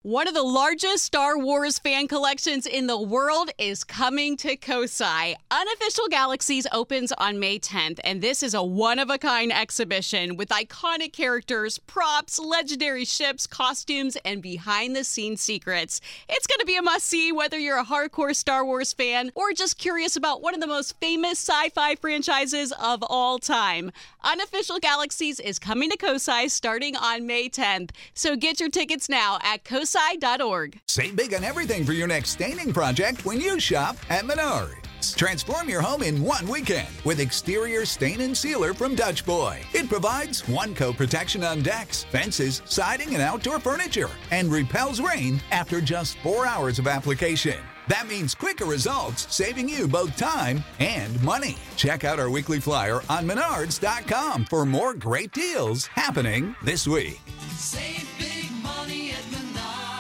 One of the largest Star Wars fan collections in the world is coming to Kosai. Unofficial Galaxies opens on May 10th, and this is a one-of-a-kind exhibition with iconic characters, props, legendary ships, costumes, and behind-the-scenes secrets. It's going to be a must-see whether you're a hardcore Star Wars fan or just curious about one of the most famous sci-fi franchises of all time. Unofficial Galaxies is coming to Kosai starting on May 10th, so get your tickets now at kosai.org. Save big on everything for your next staining project when you shop at Menards. Transform your home in one weekend with exterior stain and sealer from Dutch Boy. It provides one-coat protection on decks, fences, siding, and outdoor furniture, and repels rain after just 4 hours of application. That means quicker results, saving you both time and money. Check out our weekly flyer on Menards.com for more great deals happening this week. Save big money at Menards.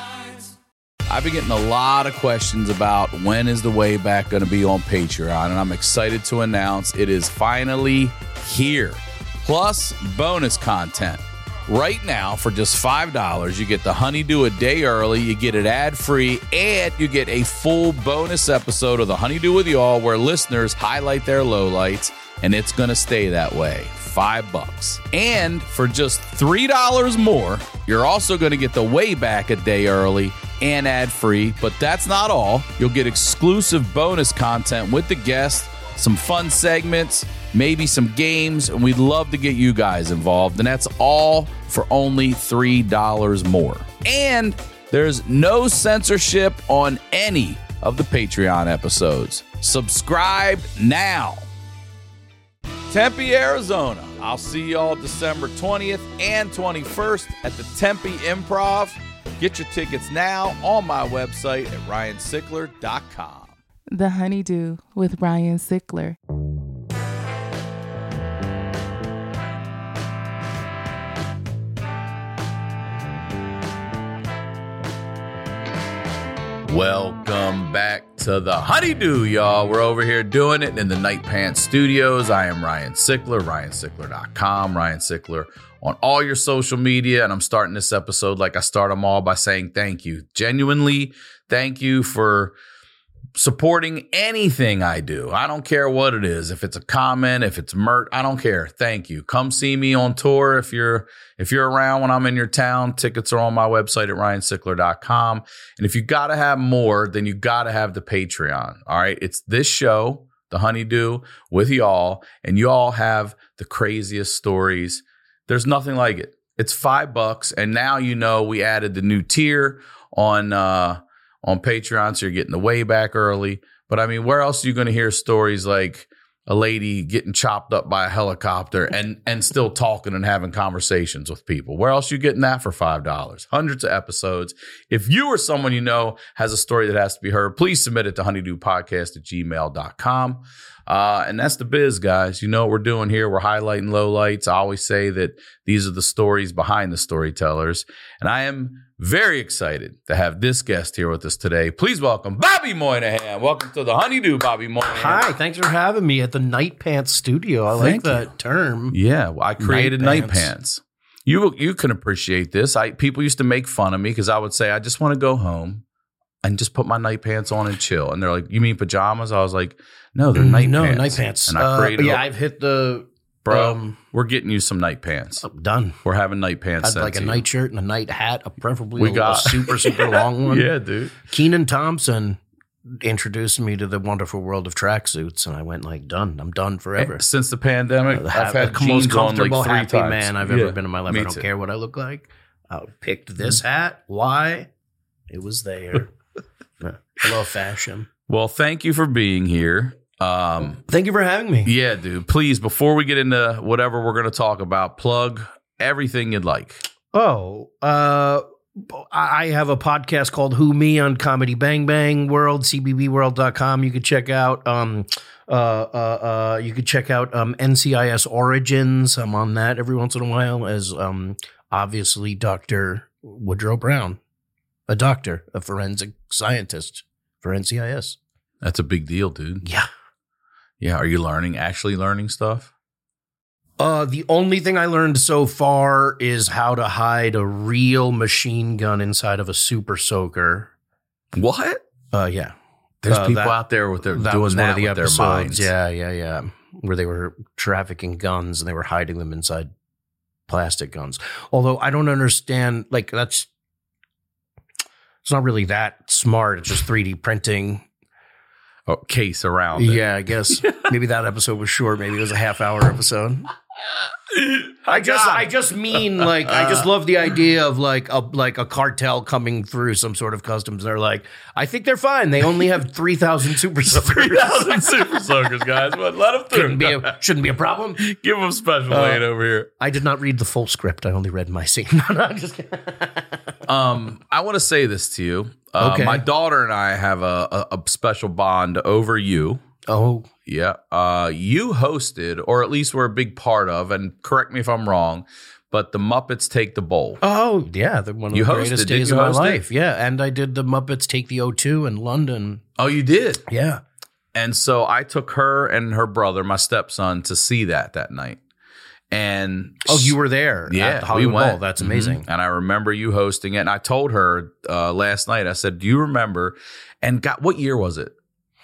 I've been getting a lot of questions about when is the way back going to be on Patreon, and I'm excited to announce it is finally here. Plus bonus content. Right now, for just $5, you get the Honeydew a day early, you get it ad-free, and you get a full bonus episode of the Honeydew with Y'all where listeners highlight their lowlights, and it's going to stay that way. $5. And for just $3 more, you're also going to get the way back a day early and ad-free. But that's not all. You'll get exclusive bonus content with the guest, some fun segments, maybe some games, and we'd love to get you guys involved. And that's all for only $3 more. And there's no censorship on any of the Patreon episodes. Subscribe now. Tempe, Arizona. I'll see y'all December 20th and 21st at the Tempe Improv. Get your tickets now on my website at ryansickler.com. The Honeydew with Ryan Sickler. Welcome back to the Honeydew, y'all. We're over here doing it in the Night Pants Studios. I am Ryan Sickler, ryansickler.com, Ryan Sickler on all your social media. And I'm starting this episode like I start them all by saying thank you. Genuinely, thank you for supporting anything I do. I don't care what it is. If it's a comment, if it's merch, I don't care. Thank you. Come see me on tour if you're around when I'm in your town. Tickets are on my website at ryansickler.com. And if you got to have more, then you got to have the Patreon. All right. It's this show, The Honeydew with y'all, and y'all have the craziest stories. There's nothing like it. It's $5. And now, we added the new tier on Patreon, so you're getting the way back early. But I mean, where else are you going to hear stories like a lady getting chopped up by a helicopter and still talking and having conversations with people? Where else are you getting that for $5? Hundreds of episodes. If you or someone you know has a story that has to be heard, please submit it to honeydewpodcast@gmail.com. And that's the biz, guys. You know what we're doing here. We're highlighting lowlights. I always say that these are the stories behind the storytellers. And I am very excited to have this guest here with us today. Please welcome Bobby Moynihan. Welcome to the Honeydew, Bobby Moynihan. Hi, thanks for having me at the Night Pants Studio. I like that term. Yeah, well, I created Night Pants. You can appreciate this. People used to make fun of me because I would say, I just want to go home and just put my night pants on and chill. And they're like, you mean pajamas? I was like, no, they're night pants. No, night pants. And I created I've hit the... Bro, we're getting you some night pants. I'm done. We're having night pants. I'd like a night shirt and a night hat, preferably a super, super long one. Yeah, dude. Kenan Thompson introduced me to the wonderful world of tracksuits, and I went done. I'm done forever. Since the pandemic, I've had the most comfortable, happy happy man I've ever been in my life. I don't too. care what I look like. I picked this hat. Why? It was there. Hello, fashion. Well, thank you for being here. Thank you for having me. Yeah, dude. Please, before we get into whatever we're going to talk about, plug everything you'd like. Oh, I have a podcast called Who Me on Comedy Bang Bang World, cbbworld.com. You could check out NCIS Origins. I'm on that every once in a while as obviously Dr. Woodrow Brown, a doctor, a forensic scientist for NCIS. That's a big deal, dude. Yeah. Yeah. Are you actually learning stuff? The only thing I learned so far is how to hide a real machine gun inside of a super soaker. What? Yeah. There's people that- out there with their That doing was one that of the with their episodes. minds. Yeah. Where they were trafficking guns and they were hiding them inside plastic guns. Although I don't understand, like it's not really that smart. It's just 3D printing. Oh, case around it. Yeah, I guess maybe that episode was short. Maybe it was a half-hour episode. I just mean like I just love the idea of like a cartel coming through some sort of customs. They're like, I think they're fine. They only have 3,000 super soakers. 3,000 super soakers, guys. But let them through. Shouldn't be a problem. Give them special lane over here. I did not read the full script. I only read my scene. No, I'm just kidding. I want to say this to you. Okay. My daughter and I have a special bond over you. Oh, Yeah. You hosted, or at least were a big part of, and correct me if I'm wrong, but the Muppets Take the Bowl. oh, yeah. One of You the hosted, greatest didn't days you of my host it? life. Yeah, and I did the Muppets Take the O2 in London. Oh, you did? Yeah. And so I took her and her brother, my stepson, to see that night. And Oh, you were there. yeah, at the Hollywood we went. Bowl. That's amazing. Mhm. And I remember you hosting it. And I told her last night, I said, do you remember? And what year was it?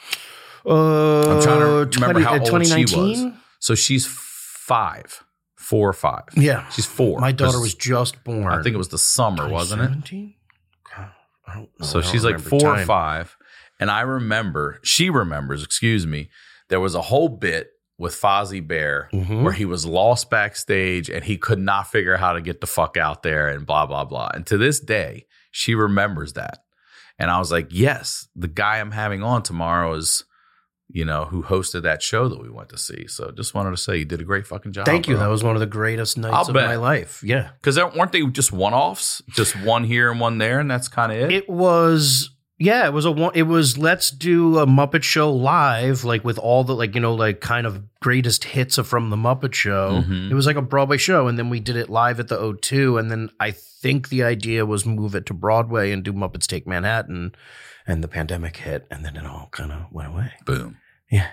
I'm trying to remember how old she was. So she's 5, 4 or 5. Yeah. She's 4. My daughter was just born. I think it was the summer, wasn't it? 17? God, I don't know. So I don't she's like remember 4 or time. 5. And she remembers, there was a whole bit with Fozzie Bear Mhm. where he was lost backstage and he could not figure how to get the fuck out there and blah, blah, blah. And to this day, she remembers that. And I was like, yes, the guy I'm having on tomorrow is, who hosted that show that we went to see. So just wanted to say you did a great fucking job. Thank you. bro. That was one of the greatest nights I'll of bet. my life. Yeah. Because weren't they just one-offs? Just one here and one there, and that's kind of it? It was, yeah, it was let's do a Muppet Show live, like with all the, kind of greatest hits from the Muppet Show. Mhm. It was like a Broadway show. And then we did it live at the O2. And then I think the idea was move it to Broadway and do Muppets Take Manhattan. And the pandemic hit. And then it all kind of went away. Boom. Yeah.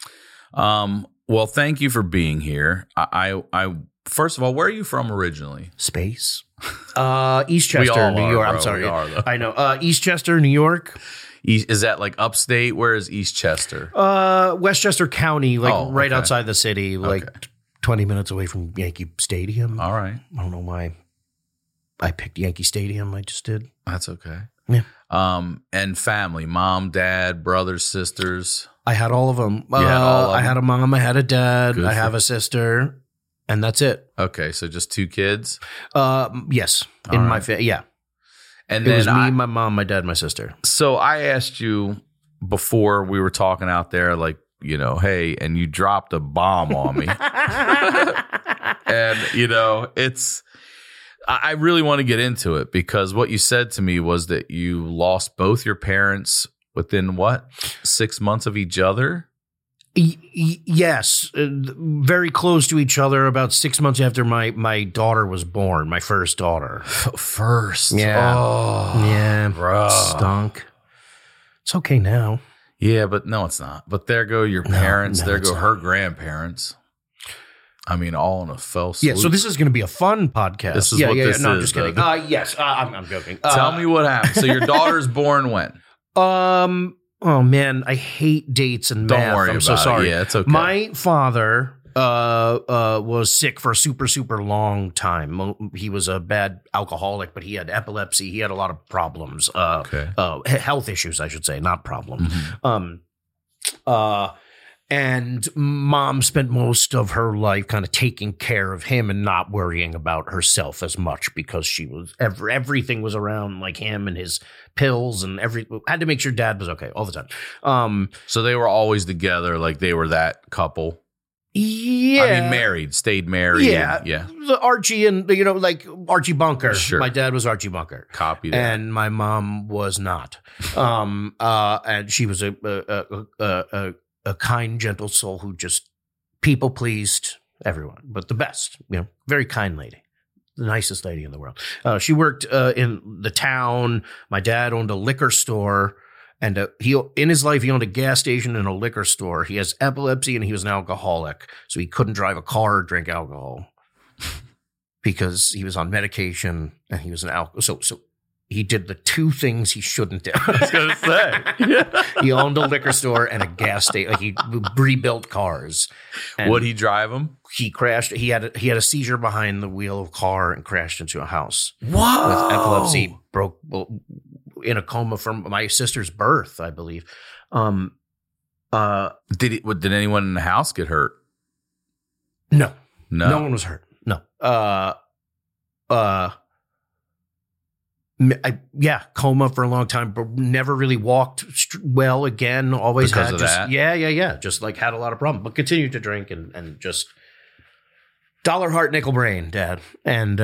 Well, thank you for being here. I first of all, where are you from originally? Space. Eastchester, New York. I'm sorry. We are, though. I know. Eastchester, New York. Is that like upstate? Where is Eastchester? Westchester County, right okay. outside the city, like 20 minutes away from Yankee Stadium. All right. I don't know why I picked Yankee Stadium. I just did. That's okay. Yeah. And family, mom, dad, brothers, sisters. I had all of them. You had all of I had them? a mom. I had a dad. Good I for- have a sister. And that's it. Okay, so just 2 kids. Yes. All In my right. family. Yeah. And It then was me, my mom, my dad, my sister. So I asked you before we were talking out there, like, hey, and you dropped a bomb on me. And, I really want to get into it because what you said to me was that you lost both your parents within 6 months of each other? Yes, very close to each other. About 6 months after my daughter was born, my first daughter. First. Yeah. Oh, Yeah, bruh. stunk. It's okay now. Yeah, but no, it's not. But there go your parents. no, there it's go not. her grandparents. I mean, all in a fell swoop. Yeah, so this is going to be a fun podcast. This is what this No, I'm is, just kidding. Doug. Yes, I'm joking. Tell me what happened. So your daughter's born when? Oh man, I hate dates and Don't math. worry I'm so about it. sorry. Yeah, it's okay. My father was sick for a super, super long time. He was a bad alcoholic, but he had epilepsy. He had a lot of problems. Okay. Health issues, I should say, not problems. Mm-hmm. And mom spent most of her life kind of taking care of him and not worrying about herself as much because she was everything was around like him and his pills and had to make sure dad was okay all the time. So they were always together, like they were that couple. Yeah. I mean, stayed married. Yeah. and- yeah. The Archie and, like Archie Bunker. Sure. My dad was Archie Bunker. Copy that. And my mom was not. And she was a kind, gentle soul who just people pleased everyone, but the best, very kind lady, the nicest lady in the world. She worked in the town. My dad owned a liquor store. And he in his life, he owned a gas station and a liquor store. He has epilepsy and he was an alcoholic. So he couldn't drive a car or drink alcohol because he was on medication and he was an alcoholic. So he did the two things he shouldn't do. I was going to say. He owned a liquor store and a gas station. Like he rebuilt cars. And Would he drive them? he crashed. He had a seizure behind the wheel of a car and crashed into a house. Whoa. With epilepsy, broke in a coma from my sister's birth, I believe. Did anyone in the house get hurt? No No. one was hurt. No. Coma for a long time, but never really walked well again. Always Because had of just that? Yeah. Just like had a lot of problems, but continued to drink and just dollar heart nickel brain, dad, and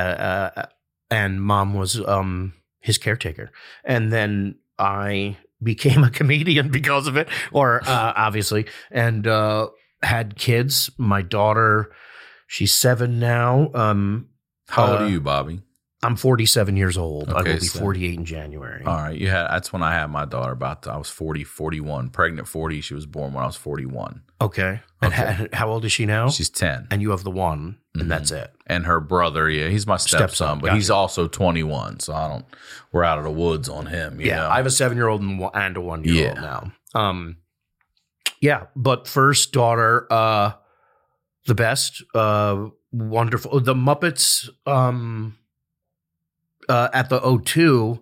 mom was his caretaker, and then I became a comedian because of it, or obviously, and had kids. My daughter, she's 7 now. How old are you, Bobby? I'm 47 years old. I Okay, will be so- 48 in January. All right. That's when I had my daughter I was 41, pregnant 40. She was born when I was 41. Okay. And how old is she now? She's 10. And you have the one, and that's it. And her brother, he's my stepson, Stepson, but gotcha. he's also 21. So we're out of the woods on him. You know? I have a 7-year-old and a 1-year-old now. But first daughter, the best, wonderful. The Muppets, at the O2,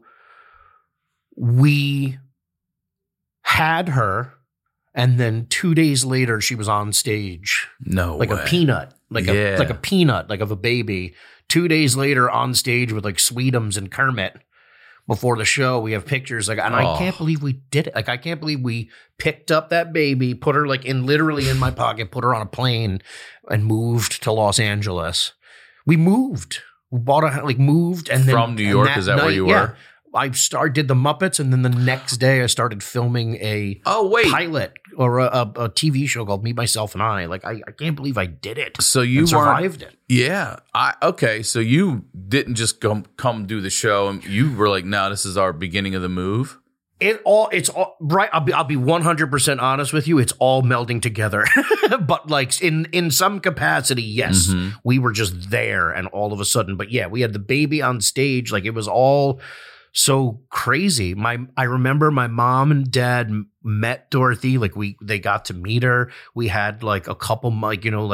we had her, and then 2 days later she was on stage No like way. a peanut, like Yeah. a peanut, like of a baby. 2 days later on stage with like Sweetums and Kermit. Before the show, we have pictures and I can't believe we did it. Like I can't believe we picked up that baby, put her literally in my pocket, put her on a plane, and moved to Los Angeles. We moved. We bought moved and then From New York, is that where you were? Yeah, I did the Muppets, and then the next day I started filming a pilot or a TV show called Me, Myself, and I. Like I can't believe I did it. So you and survived it. Yeah. Okay. So you didn't just come do the show, and you were like, "No, this is our beginning of the move." It's all right. I'll be 100% honest with you. It's all melding together, but like in some capacity, yes, we were just there, and all of a sudden, but yeah, we had the baby on stage. Like it was all so crazy. I remember my mom and dad met Dorothy. Like they got to meet her. We had like a couple, they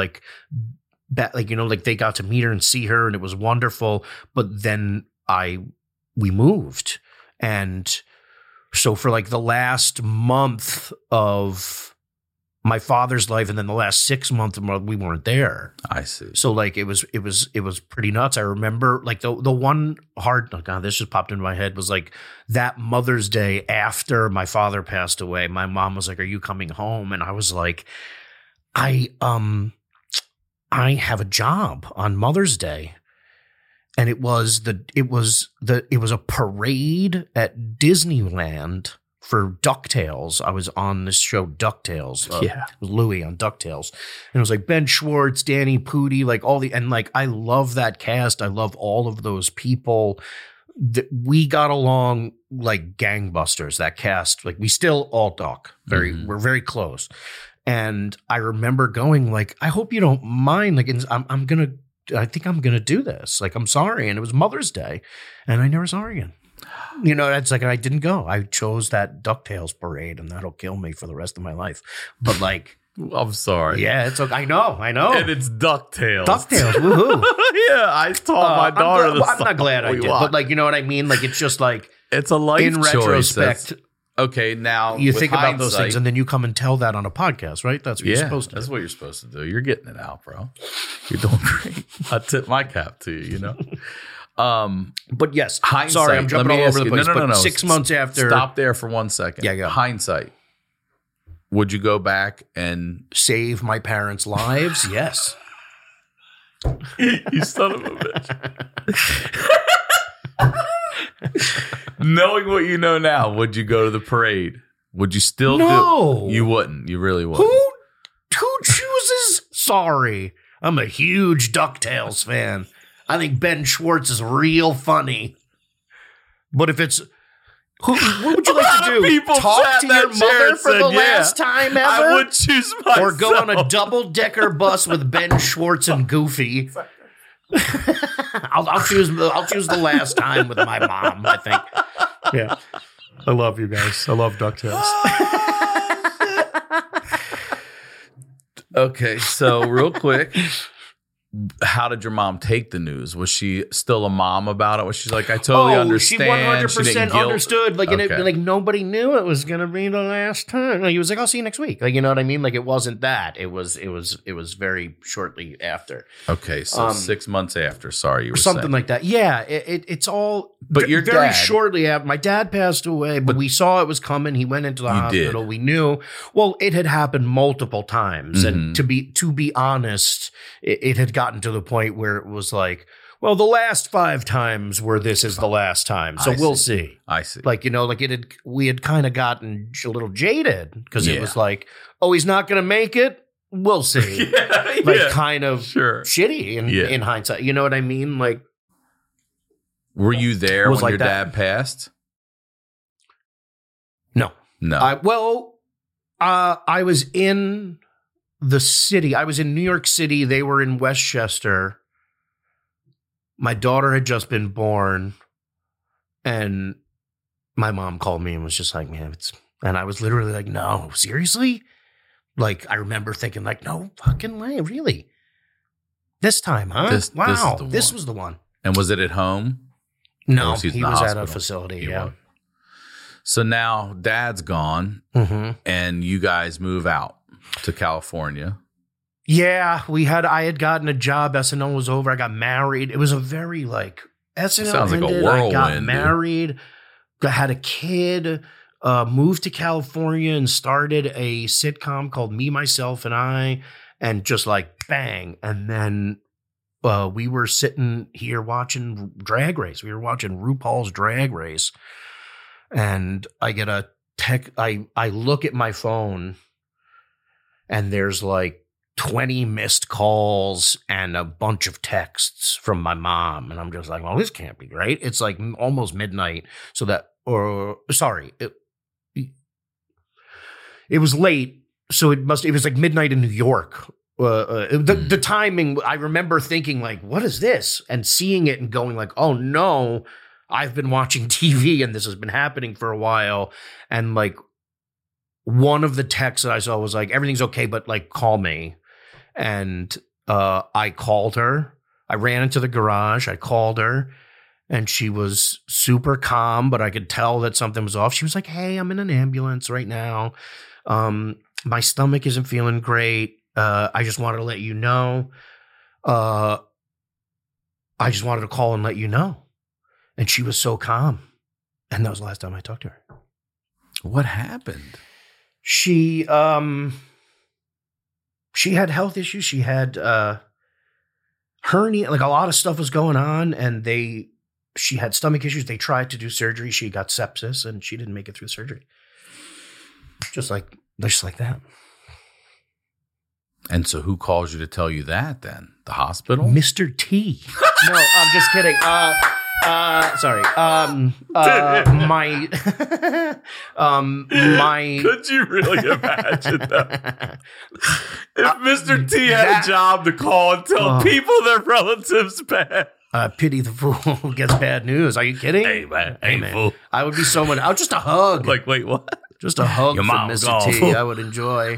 got to meet her and see her, and it was wonderful. But then we moved, and so for like the last month of my father's life, and then the last 6 months we weren't there. I see. So like it was pretty nuts. I remember like the one hard, oh God, this just popped into my head, was like that Mother's Day after my father passed away. My mom was like, "Are you coming home?" And I was like, I have a job on Mother's Day. And it was a parade at Disneyland for DuckTales. I was on this show DuckTales. With Louie on DuckTales. And it was like Ben Schwartz, Danny Pudi, like and like I love that cast. I love all of those people. We got along like gangbusters, that cast. Like we still all talk. We're very close. And I remember going like, I hope you don't mind. Like I think I'm going to do this. Like, I'm sorry. And it was Mother's Day, and I never saw her again. It's like, I didn't go. I chose that DuckTales parade, and that'll kill me for the rest of my life. But like, I'm sorry. yeah, it's okay. I know. And it's DuckTales. DuckTales, woohoo. Yeah, I taught my daughter I'm not glad I did, but like, you know what I mean? Like, it's just like, it's a life in choice. retrospect, Okay, now you with think about those hindsight- things, and then you come and tell that on a podcast, right? That's what you're supposed to that's do. what you're supposed to do. You're getting it out, bro. You're doing great. I tip my cap to you. But yes, Hindsight. sorry, I'm jumping Let me all ask over the you- place. No. But 6 months after, Stop there for 1 second. Yeah, go. Hindsight. Would you go back and save my parents' lives? Yes. you son of a bitch? Knowing what you know now, would you go to the parade? Would you still No. do? You wouldn't. You really wouldn't. Who chooses? Sorry. I'm a huge DuckTales fan. I think Ben Schwartz is real funny. But if it's What would you like to do? People Talk sat to in your that chair mother and for the said, yeah, last time ever? I would choose myself. Or go on a double-decker bus with Ben Schwartz and Goofy. I'll choose the last time with my mom, I think. Yeah. I love you guys. I love DuckTales. Okay, so real quick, how did your mom take the news? Was she still a mom about it? Was she like, I totally understand? She 100% didn't guilt- understood. Like, and Okay. like nobody knew it was gonna be the last time. Like, he was like, "I'll see you next week." Like, you know what I mean? Like, it wasn't that. It was very shortly after. Okay, so 6 months after. Sorry, you were Something saying. like that. Yeah, it's all. But your very dad- shortly after my dad passed away, but we saw it was coming. He went into the hospital. did. We knew. Well, it had happened multiple times, and Mm-hmm. to be honest, it had gotten to the point where it was like, well, the last 5 times were this is the last time, so I we'll see. see. I see. Like, you know, like we had kind of gotten a little jaded because Yeah. it was like, oh, he's not going to make it. We'll see. Like, kind of Sure. shitty in hindsight. You know what I mean? Like. Were you there was when like your that. dad passed? No. No. I was in the city. I was in New York City. They were in Westchester. My daughter had just been born. And my mom called me and was just like, man, and I was literally like, no, seriously? Like, I remember thinking like, no fucking way, really? This time, huh? This is Wow. the This one. was the one. And was it at home? No, Or was he he in the was at a hospital? facility. He Yeah. was. So now dad's gone Mm-hmm. and you guys move out to California. Yeah, I had gotten a job. SNL was over. I got married. It was a very like SNL Sounds like a ended. I got whirlwind, dude. married, had a kid, moved to California and started a sitcom called Me, Myself, and I, and just like bang. And then we were sitting here watching Drag Race. We were watching RuPaul's Drag Race, and I get a tech. I look at my phone, and there's like 20 missed calls and a bunch of texts from my mom. And I'm just like, well, this can't be right. It's like almost midnight. So that, or sorry, it was late. So it was like midnight in New York. The timing, I remember thinking like, what is this? And seeing it and going like, oh no, I've been watching TV and this has been happening for a while. And like, one of the texts that I saw was like, everything's okay, but like, call me. And I called her. I ran into the garage. I called her, and she was super calm, but I could tell that something was off. She was like, hey, I'm in an ambulance right now. My stomach isn't feeling great. I just wanted to let you know. I just wanted to call and let you know. And she was so calm. And that was the last time I talked to her. What happened? She had health issues. She had hernia, like a lot of stuff was going on, and she had stomach issues. They tried to do surgery. She got sepsis, and she didn't make it through surgery. Just like that. And so who calls you to tell you that then? The hospital? Mr. T. No, I'm just kidding. Sorry. My Could you really imagine that? If Mr. T had a job to call and tell people their relatives bad. Pity the fool who gets bad news. Are you kidding? Hey, man. Hey, Hey, man. fool. I would be so much. Just a hug. Like, wait, what? Just a hug Your from mom's Mr. gone, T. fool. I would enjoy.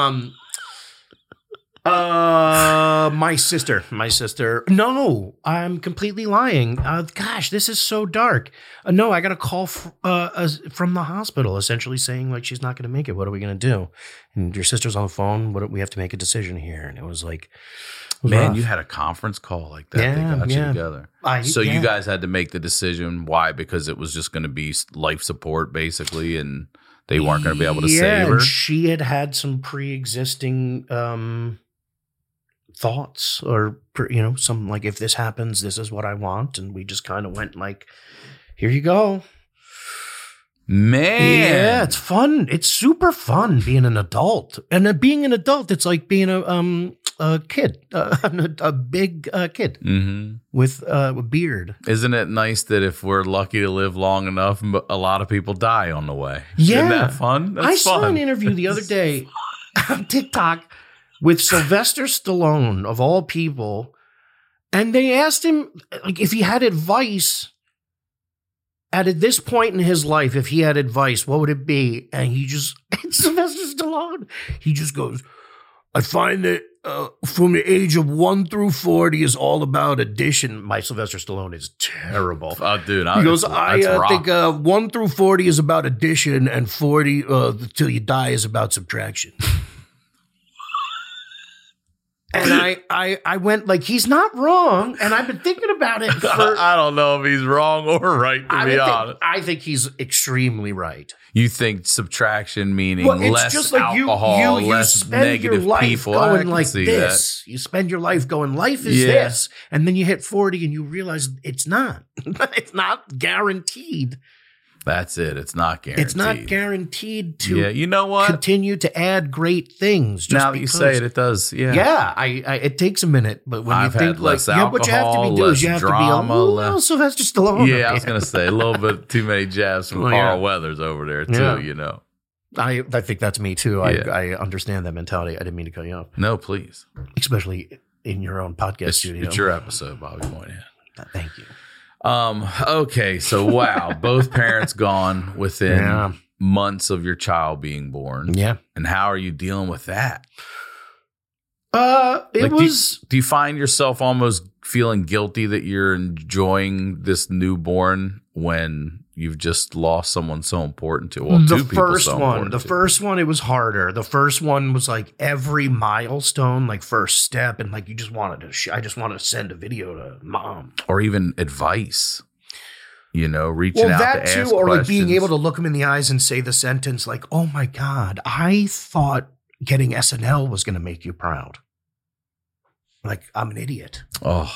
My sister. No, I'm completely lying. Gosh, this is so dark. No, I got a call from the hospital, essentially saying like she's not going to make it. What are we going to do? And your sister's on the phone. We have to make a decision here. And it was like, Man, rough. you had a conference call like that. Yeah, They got yeah. you together. Yeah. You guys had to make the decision. Why? Because it was just going to be life support, basically, and they weren't going to be able to save her. And she had some pre-existing thoughts, or some like, if this happens, this is what I want, and we just kind of went like, here you go. Man. Yeah, it's fun. It's super fun being an adult. And being an adult, it's like being a kid, a big kid with a beard. Isn't it nice that if we're lucky to live long enough, a lot of people die on the way? Yeah. Isn't that fun? That's I saw fun. an interview the other day on TikTok with Sylvester Stallone, of all people, and they asked him like if he had advice at this point in his life. If he had advice, what would it be? And it's Sylvester Stallone. He just goes, "I find that from the age of 1 through 40 is all about addition." My Sylvester Stallone is terrible. Oh, dude. He goes, I think 1 through 40 is about addition, and 40 till you die is about subtraction. And I went like, he's not wrong. And I've been thinking about it for... I don't know if he's wrong or right, to be honest. I think he's extremely right. You think subtraction meaning Well, it's less just like alcohol, you less spend negative your life people. I going can like see this. You spend your life going, life is Yeah. this. And then you hit 40 and you realize it's not. It's not guaranteed. That's it. It's not guaranteed. It's not guaranteed to Yeah, you know what? continue to add great things. Just Now that you say it, it does. Yeah. Yeah, I it takes a minute, but when I've you think had less like, what you have to alcohol, be doing is you less have drama, to be a little Sylvester Stallone. Yeah, I was going to say a little bit too many jabs from Well, yeah. Carl Weathers over there, too, Yeah. you know. I think that's me too. Yeah. I understand that mentality. I didn't mean to cut you off, No, please. especially in your own podcast studio. It's your episode, Bobby Moynihan. Thank you. Okay, so wow, both parents gone within Yeah. months of your child being born. Yeah. And how are you dealing with that? It Like, was. Do you find yourself almost feeling guilty that you're enjoying this newborn when you've just lost someone so important to? Well, The two people first so one, important the to. first one, it was harder. The first one was like every milestone, like first step, and like you just wanted to. I just wanted to send a video to mom, Or even advice. You know, reaching well, out that to too, ask or like being questions. able to look him in the eyes and say the sentence like, "Oh my God, I thought getting SNL was going to make you proud." Like I'm an idiot, Oh,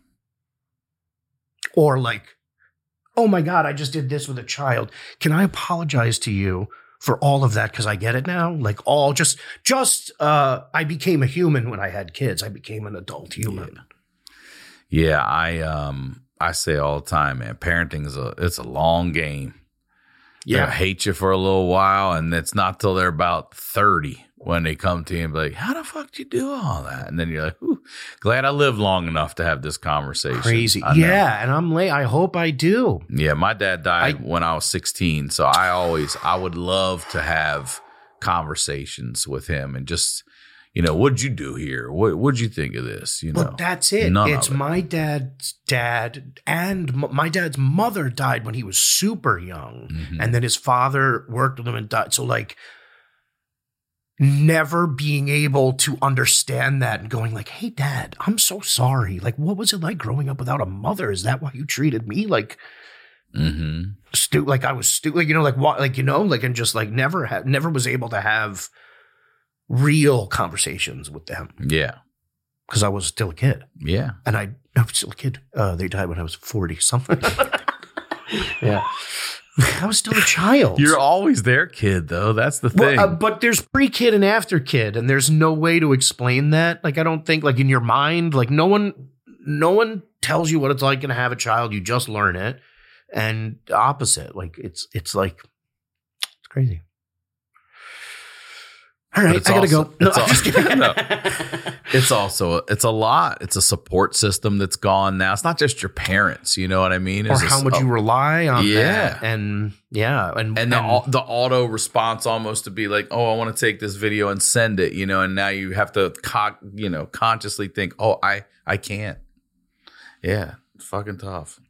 or like, "Oh my God, I just did this with a child. Can I apologize to you for all of that? Because I get it now. Like all just I became a human when I had kids. I became an adult human." yeah. I say all the time, man. Parenting it's a long game. They'll hate you for a little while, and it's not till they're about 30 when they come to you and be like, "How the fuck did you do all that?" And then you're like, "Ooh, glad I lived long enough to have this conversation." Crazy. I know. Yeah, and I'm late. I hope I do. Yeah, my dad died when I was 16, so I would love to have conversations with him and just, you know, what'd you do here? What'd you think of this? You know, But that's it. None It's of it. my dad's dad and my dad's mother died when he was super young. Mhm. And then his father worked with him and died. So like never being able to understand that and going like, "Hey dad, I'm so sorry. Like, what was it like growing up without a mother? Is that why you treated me like Mhm. like I was stupid? Like, you know, like what, like, you know, like, and just like never was able to have real conversations with them Yeah, because I was still a kid. yeah. And I was still a kid. They died when I was 40 something. Yeah. I was still a child. You're always their kid, though. That's the thing. Well, but there's pre-kid and after kid, and there's no way to explain that. Like, I don't think, like, in your mind, like, no one tells you what it's like to have a child. You just learn it. And the opposite, like, it's like, it's crazy. All right, I gotta go. No, I'm just kidding. No. It's a lot. It's a support system that's gone now. It's not just your parents. You know what I mean? Or how much you rely on Yeah. that. And yeah. And the auto response almost to be like, "Oh, I want to take this video and send it," you know, and now you have to consciously think, "Oh, I can't." Yeah, it's fucking tough.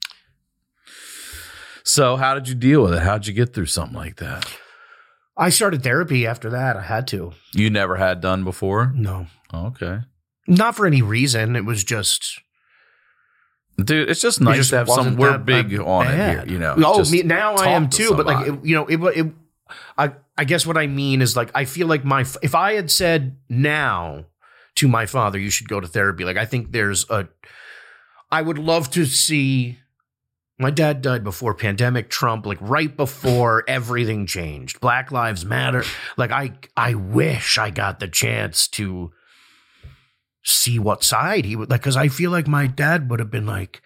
So how did you deal with it? How'd you get through something like that? I started therapy after that. I had to. You never had done before? No. Okay. Not for any reason. It was just... Dude, it's just nice just to have wasn't some. We're that big on it bad. here, you know. Oh, just now I talk am to too. But like, somebody. I guess what I mean is like, I feel like if I had said now to my father, "You should go to therapy," like I think I would love to see My dad died before pandemic, Trump, like right before everything changed. Black Lives Matter. Like I wish I got the chance to see what side he would like, because I feel like my dad would have been like,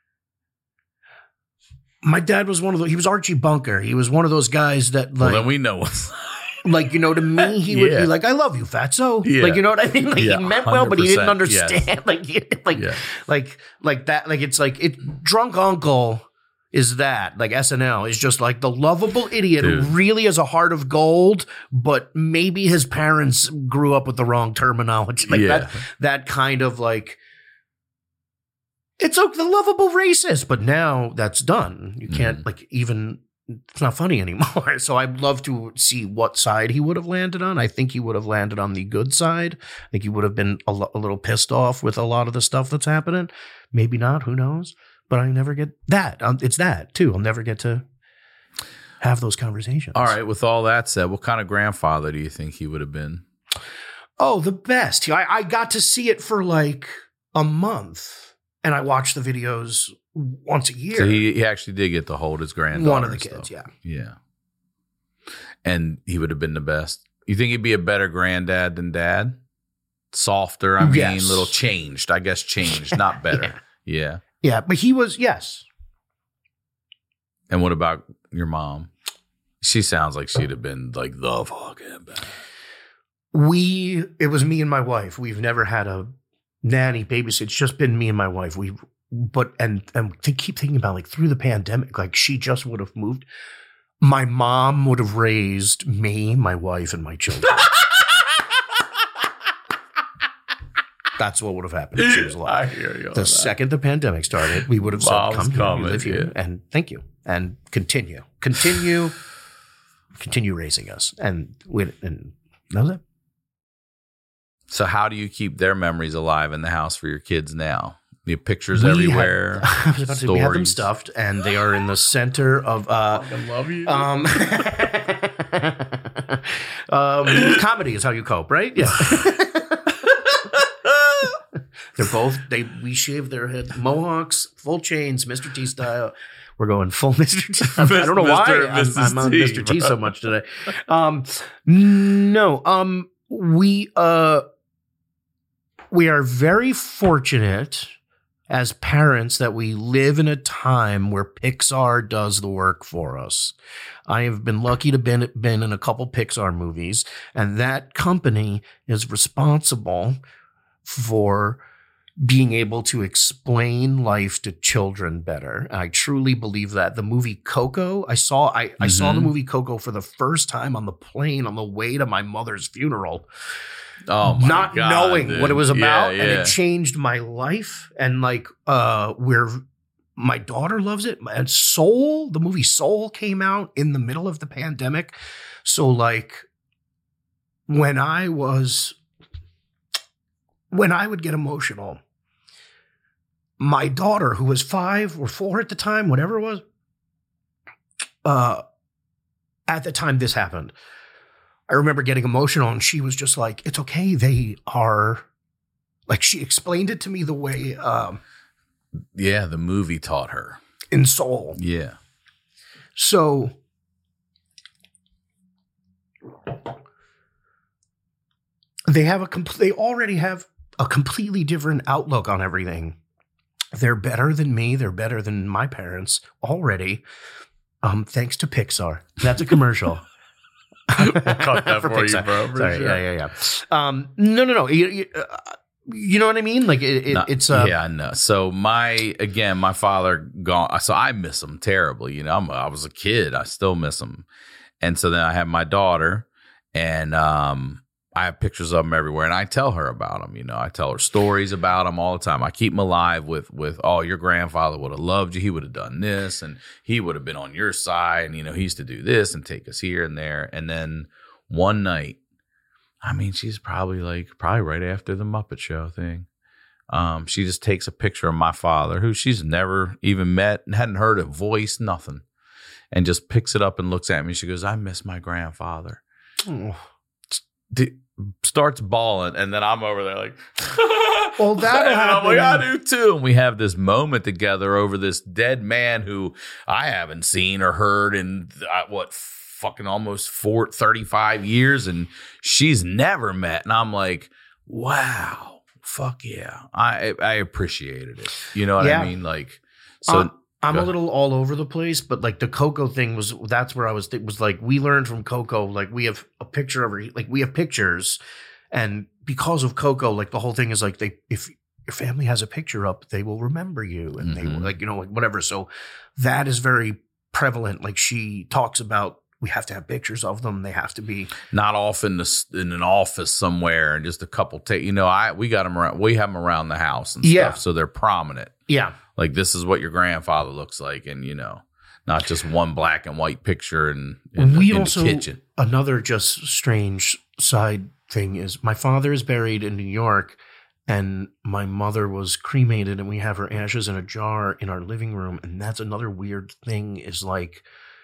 my dad was he was Archie Bunker. He was one of those guys that like, well, then we know what's like, you know, to me, he would be like, I love you, fatso. Yeah. Like, you know what I mean? Like, he meant well, but he didn't understand. Yes. Like that, like, it's like, drunk uncle is that, like SNL is just like the lovable idiot who really has a heart of gold, but maybe his parents grew up with the wrong terminology. Like that kind of like, it's like the lovable racist, but now that's done. You can't like even, it's not funny anymore. So I'd love to see what side he would have landed on. I think he would have landed on the good side. I think he would have been a little pissed off with a lot of the stuff that's happening. Maybe not. Who knows? But I never get that. It's that too. I'll never get to have those conversations. All right. With all that said, what kind of grandfather do you think he would have been? Oh, the best. I got to see it for like a month, and I watched the videos once a year. So he actually did get to hold his granddaughter. One of the kids, yeah. Yeah. And he would have been the best. You think he'd be a better granddad than dad? Softer, I mean, little changed. I guess changed, not better. Yeah. Yeah, but he was, yes. And what about your mom? She sounds like she'd have been like the fucking best. It was me and my wife. We've never had a nanny babysit. It's just been me and my wife. And keep thinking about like through the pandemic, like she just would have moved. My mom would have raised me, my wife, and my children. That's what would have happened if she was alive. I hear you. The second the pandemic started, we would have said, "Come here, we live here, and thank you, and continue raising us." And that was it. So how do you keep their memories alive in the house for your kids now? You have pictures everywhere. I was about to say, we have them stuffed, and they are in the center of. I love you. Comedy is how you cope, right? Yeah. They're both. We shave their head, mohawks, full chains, Mr. T style. We're going full Mr. T. I don't know why I'm on Mr. T so much today. We are very fortunate as parents that we live in a time where Pixar does the work for us. I have been lucky to been in a couple Pixar movies, and that company is responsible for being able to explain life to children better. I truly believe that. The movie Coco, I saw the movie Coco for the first time on the plane on the way to my mother's funeral. Oh my not God, knowing dude. what it was about, and Yeah. it changed my life. And like, where my daughter loves it. And Soul, the movie Soul, came out in the middle of the pandemic. So like, when I would get emotional, my daughter, who was 5 or 4 at the time, whatever it was, at the time this happened, I remember getting emotional, and she was just like, it's okay. They are, like, she explained it to me the way The movie taught her. in Soul. Yeah. So they already have a completely different outlook on everything. They're better than me. They're better than my parents already. Thanks to Pixar. That's a commercial. We'll cut that for you, Pixar. bro. for Sorry. sure. Yeah. No. You know what I mean? Like it's yeah, I know. So my father gone. So I miss him terribly. You know, I was a kid. I still miss him. And so then I have my daughter, and I have pictures of him everywhere, and I tell her about him. You know, I tell her stories about him all the time. I keep him alive with oh, your grandfather would have loved you. He would have done this, and he would have been on your side. And, you know, he used to do this and take us here and there. And then one night, I mean, she's probably right after the Muppet Show thing. She just takes a picture of my father, who she's never even met and hadn't heard a voice, nothing, and just picks it up and looks at me. She goes, I miss my grandfather. Oh. starts bawling, and then I'm over there like, Well, that'll and I'm happen. like, I do too. And we have this moment together over this dead man who I haven't seen or heard in fucking almost 35 years, and she's never met. And I'm like, wow, fuck yeah. I appreciated it. You know what I mean? Like, so I'm a little all over the place, but like the Coco thing that's where I was. It was like we learned from Coco. Like we have a picture we have pictures, and because of Coco, like the whole thing is like if your family has a picture up, they will remember you, and they will like like whatever. So that is very prevalent. Like she talks about. We have to have pictures of them. They have to be not off in an office somewhere and just a couple. We got them around. We have them around the house and stuff, so they're prominent. Yeah, like this is what your grandfather looks like, and not just one black and white picture in the kitchen. Another just strange side thing is my father is buried in New York, and my mother was cremated, and we have her ashes in a jar in our living room. And that's another weird thing is like.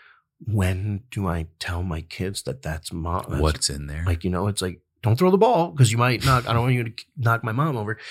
When do I tell my kids that that's mom? What's in there? Like, it's like, don't throw the ball because you might knock. I don't want you to knock my mom over.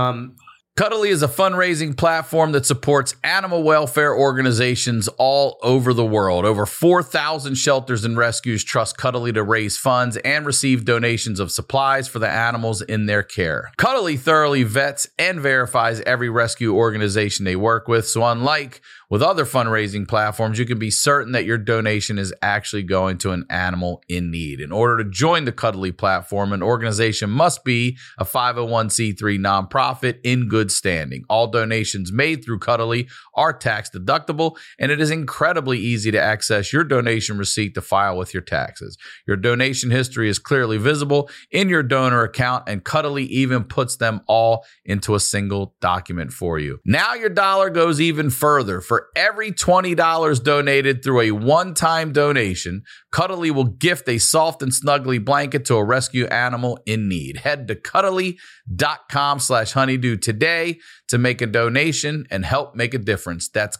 Cuddly is a fundraising platform that supports animal welfare organizations all over the world. Over 4,000 shelters and rescues trust Cuddly to raise funds and receive donations of supplies for the animals in their care. Cuddly thoroughly vets and verifies every rescue organization they work with. So unlike with other fundraising platforms, you can be certain that your donation is actually going to an animal in need. In order to join the Cuddly platform, an organization must be a 501c3 nonprofit in good standing. All donations made through Cuddly are tax deductible, and it is incredibly easy to access your donation receipt to file with your taxes. Your donation history is clearly visible in your donor account, and Cuddly even puts them all into a single document for you. Now your dollar goes even further. For every $20 donated through a one-time donation, Cuddly will gift a soft and snuggly blanket to a rescue animal in need. Head to cuddly.com/honeydew today to make a donation and help make a difference. That's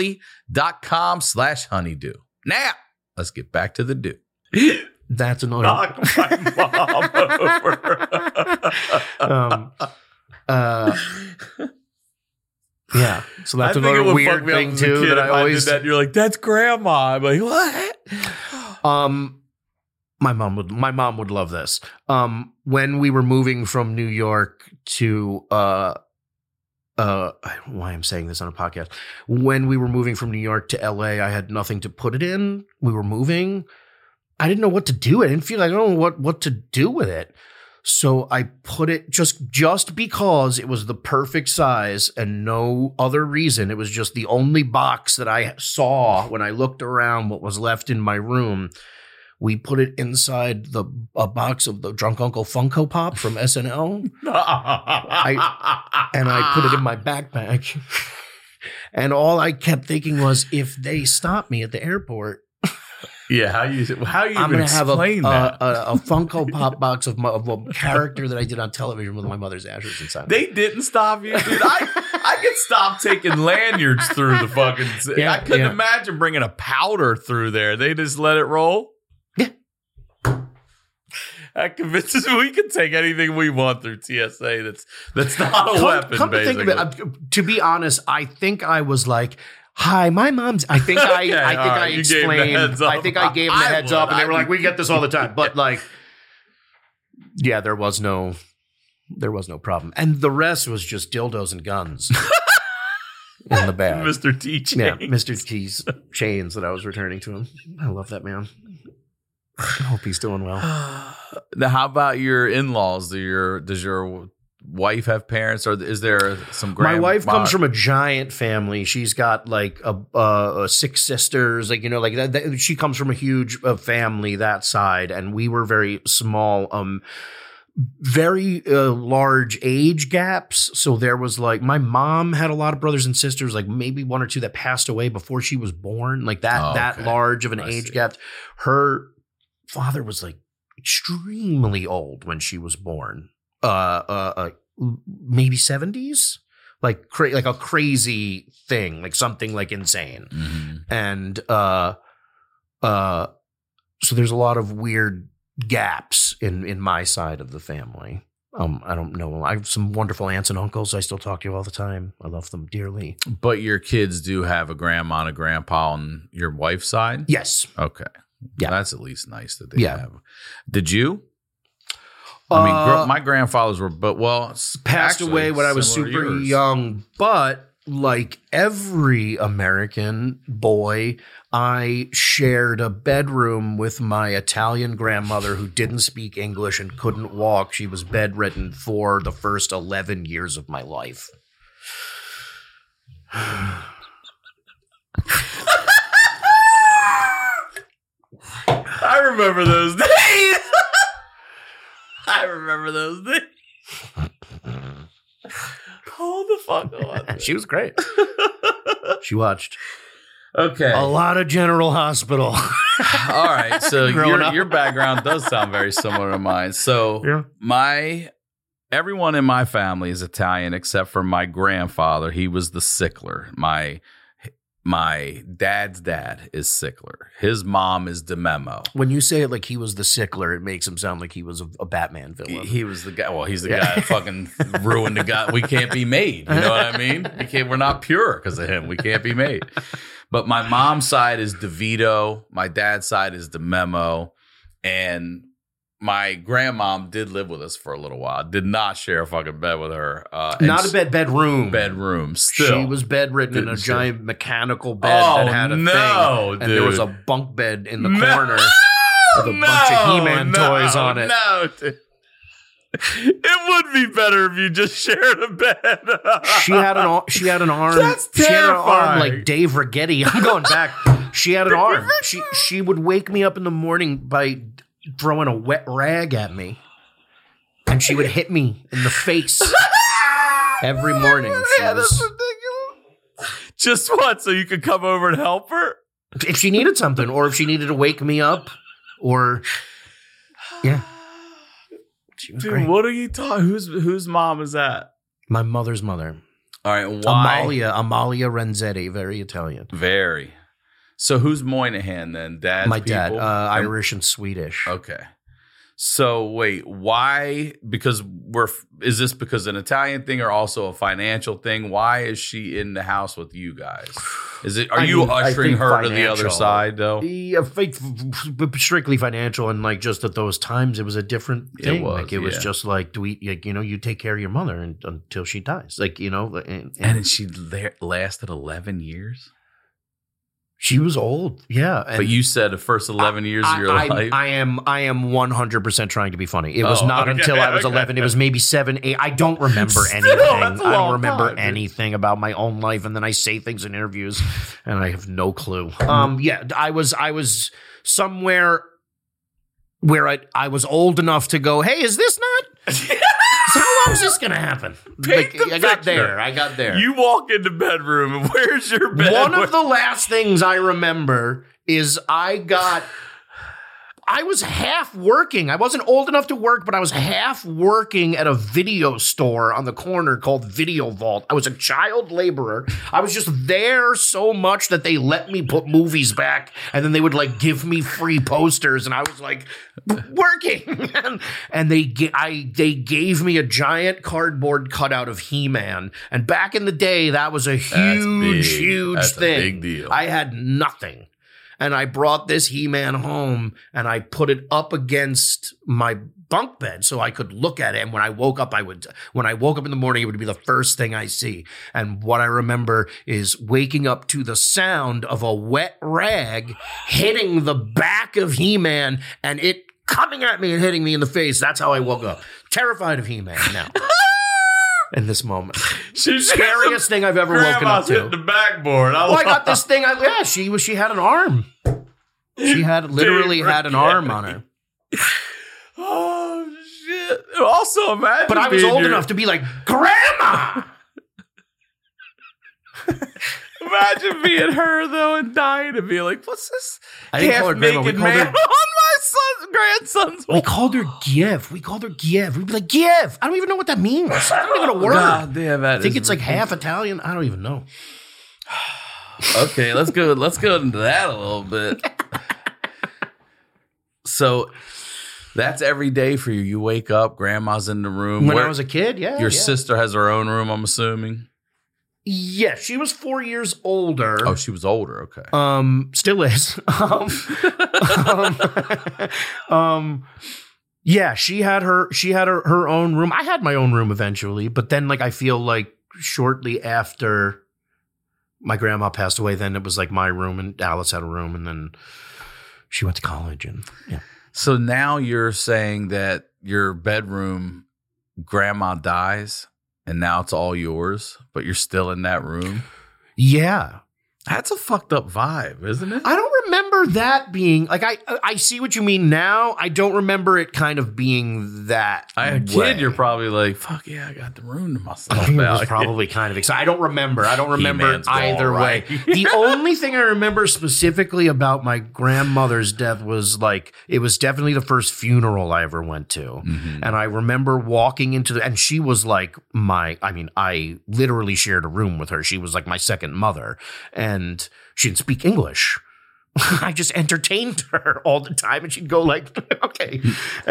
cuddly.com/honeydew. Now, let's get back to the do. That's another. Knock my mom over. Yeah, so that's another weird thing too that I always. Did that, you're like, that's grandma. I'm like, what? My mom would love this. When we were moving from New York to I don't know why I'm saying this on a podcast. When we were moving from New York to LA, I had nothing to put it in. We were moving. I didn't know what to do. I didn't feel like I don't know what to do with it. So I put it just because it was the perfect size and no other reason. It was just the only box that I saw when I looked around what was left in my room. We put it inside a box of the Drunk Uncle Funko Pop from SNL. I put it in my backpack. And all I kept thinking was, if they stop me at the airport, yeah, how you I'm going to have a Funko Pop box of a character that I did on television with my mother's ashes inside. They didn't stop you, dude. I could stop taking lanyards through the fucking. Yeah, I couldn't imagine bringing a powder through there. They just let it roll. Yeah, that convinces me we can take anything we want through TSA. That's not a weapon. Come to think of it, to be honest, I think I was like, hi, my mom's. I think I explained. I think I gave them the heads up, and they were like, "We get this all the time." But like, yeah, there was no problem, and the rest was just dildos and guns in the bag. Mr. T chains. Yeah, Mr. T's chains that I was returning to him. I love that man. I hope he's doing well. Now, how about your in-laws? Does your wife have parents, or is there some My wife comes from a giant family. She's got like a 6 sisters, like, like that. She comes from a huge family that side, and we were very small. Very large age gaps. So there was like, my mom had a lot of brothers and sisters, like maybe 1 or 2 that passed away before she was born, like that large of an age gap. Her father was like extremely old when she was born. Maybe 70s, like a crazy thing, like something like insane. Mm-hmm. And so there's a lot of weird gaps in my side of the family. I don't know. I have some wonderful aunts and uncles. I still talk to all the time. I love them dearly. But your kids do have a grandma and a grandpa on your wife's side? Yes. Okay. Yeah. That's at least nice that they Yeah. have. Did you? I mean, my grandfathers were, Passed away when I was similar to super yours. young, but like every American boy, I shared a bedroom with my Italian grandmother who didn't speak English and couldn't walk. She was bedridden for the first 11 years of my life. I remember those days. I remember those days. Hold the fuck on. She was great. She watched Okay. a lot of General Hospital. All right. So Growing up. your background does sound very similar to mine. So everyone in my family is Italian except for my grandfather. He was the Sickler. My dad's dad is Sickler. His mom is DeMemo. When you say it like he was the Sickler, it makes him sound like he was a Batman villain. He was the guy. Well, he's the guy that fucking ruined the guy. We can't be made. You know what I mean? We're not pure because of him. We can't be made. But my mom's side is DeVito. My dad's side is DeMemo. And my grandmom did live with us for a little while. Did not share a fucking bed with her. Not a bedroom. Bedroom. Still. She was bedridden in a Didn't share. giant mechanical bed Oh, that had a no, thing. And there was dude. a bunk bed in the No. corner with a bunch of He-Man toys on it. No, dude. It would be better if you just shared a bed. She had an arm. That's She had an arm like terrifying. Dave Rigetti. I'm going back. She had an arm. She would wake me up in the morning by throwing a wet rag at me, and she would hit me in the face every morning. She Yeah, that's was- ridiculous. Just what? So you could come over and help her? if she needed something, or if she needed to wake me up, or yeah. She was Dude, great. what are you talking? Whose mom is that? My mother's mother, All right, why? Amalia Renzetti, very Italian. Very. So who's Moynihan then? Dad's My dad, people? Irish and Swedish. Okay. So wait, why? Because is this because an Italian thing or also a financial thing? Why is she in the house with you guys? Are you ushering her to the other financial. side though? Yeah, strictly financial, and like just at those times, it was a different thing. It was, was yeah. just like, you take care of your mother until she dies. Like, And she lasted 11 years? she was old. Yeah. And But you said the first 11 years of your life? I am 100% trying to be funny. It was Oh, not okay, until I was okay. 11. It was maybe 7, 8. I don't remember Still, anything. that's a I don't long remember time, dude. anything about my own life. And then I say things in interviews and I have no clue. Yeah, I was somewhere where I was old enough to go, hey, is this not? So how long is this going to happen? Paint the I got picture. there. You walk in the bedroom and where's your bed? One of the last things I remember is I was half working. I wasn't old enough to work, but I was half working at a video store on the corner called Video Vault. I was a child laborer. I was just there so much that they let me put movies back, and then they would like give me free posters, and I was like working. and they gave me a giant cardboard cutout of He-Man. And back in the day, that was a huge That's a thing. big deal. I had nothing. And I brought this He-Man home and I put it up against my bunk bed so I could look at it. And when I woke up in the morning, it would be the first thing I see. And what I remember is waking up to the sound of a wet rag hitting the back of He-Man and it coming at me and hitting me in the face. That's how I woke up. Terrified of He-Man now. In this moment. Scariest thing I've ever woken up to. Hitting the backboard. I got this thing. She had an arm. She had literally had an arm on her. Oh shit! Also, imagine. But I was being old enough to be like, Grandma! Imagine being her though and dying and being like, "What's this I didn't call her Grandma, we half-naked called man her- on my grandson's?" We called her Giev. We'd be like, Giev. I don't even know what that means. It's not even a word. God damn, I think it's like half Italian. I don't even know. Okay, let's go into that a little bit. So That's every day for you. You wake up, grandma's in the room. When I was a kid, yeah. Your sister has her own room, I'm assuming. Yeah, she was 4 years older. Oh, she was older. Okay. Still is. Yeah, she had her own room. I had my own room eventually, but then like I feel like shortly after my grandma passed away, then it was like my room and Alice had a room, and then she went to college, and yeah. So now you're saying that your bedroom, grandma dies, and now it's all yours, but you're still in that room? Yeah. That's a fucked up vibe, isn't it? I don't remember that being like I see what you mean now. I don't remember it kind of being that. I a kid, way. You're probably like, fuck yeah, I got the room to myself. I think it now. was probably kind of exciting. I don't remember He-Man's either gone, way. right? The only thing I remember specifically about my grandmother's death was like, it was definitely the first funeral I ever went to. Mm-hmm. And I remember walking into and she was like I literally shared a room with her. She was like my second mother, and she didn't speak English. I just entertained her all the time, and she'd go like, okay.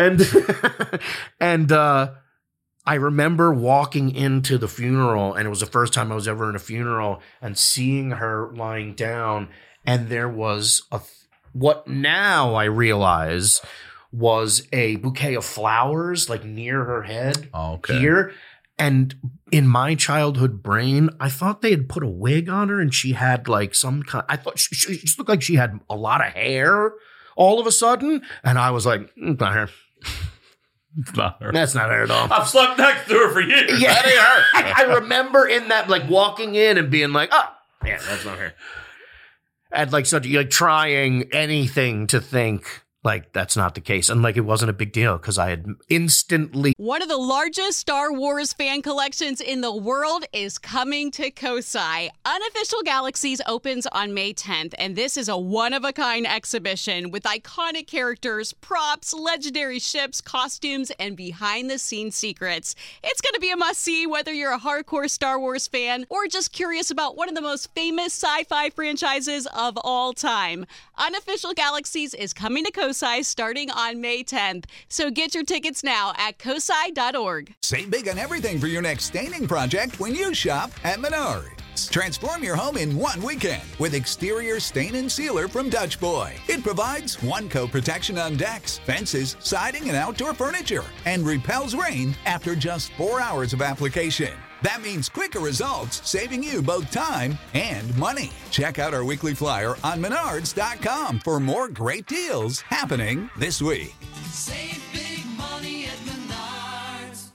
And I remember walking into the funeral, and it was the first time I was ever in a funeral, and seeing her lying down, and there was what now I realize was a bouquet of flowers like near her head here. And in my childhood brain, I thought they had put a wig on her and she had like some kind. I thought she just looked like she had a lot of hair all of a sudden. And I was like, not her. It's not her. That's not her at all. I've slept next to her for years. Yeah. That ain't her. I remember in that, like walking in and being like, oh, yeah, that's not her. And like, trying anything to think like that's not the case. And like, it wasn't a big deal because I had instantly. One of the largest Star Wars fan collections in the world is coming to Kosai. Unofficial Galaxies opens on May 10th, and this is a one-of-a-kind exhibition with iconic characters, props, legendary ships, costumes, and behind-the-scenes secrets. It's going to be a must-see whether you're a hardcore Star Wars fan or just curious about one of the most famous sci-fi franchises of all time. Unofficial Galaxies is coming to Kosai starting on May 10th, so get your tickets now at kosai.org. Save big on everything for your next staining project when you shop at Menards. Transform your home in one weekend with exterior stain and sealer from Dutch Boy. It provides one-coat protection on decks, fences, siding, and outdoor furniture, and repels rain after just 4 hours of application. That means quicker results, saving you both time and money. Check out our weekly flyer on Menards.com for more great deals happening this week. Save big money at Menards.